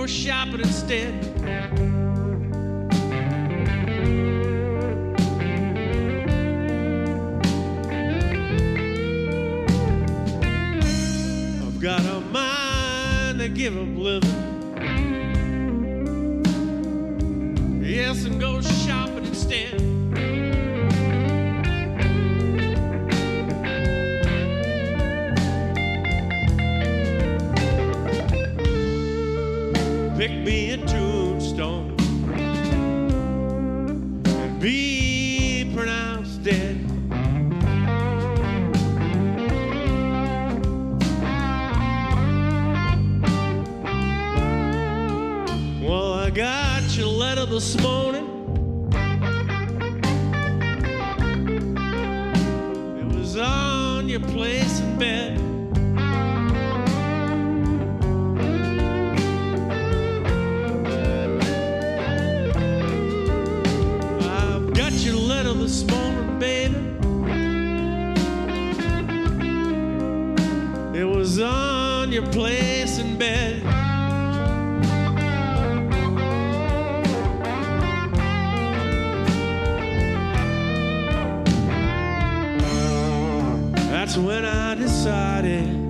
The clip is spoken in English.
go shopping instead. I've got a mind to give up living. Yes, and go shopping instead. Pick me a tombstone and be pronounced dead. Well, I got your letter this morning. It was on your place in bed. Your letter this morning, baby. It was on your place in bed. That's when I decided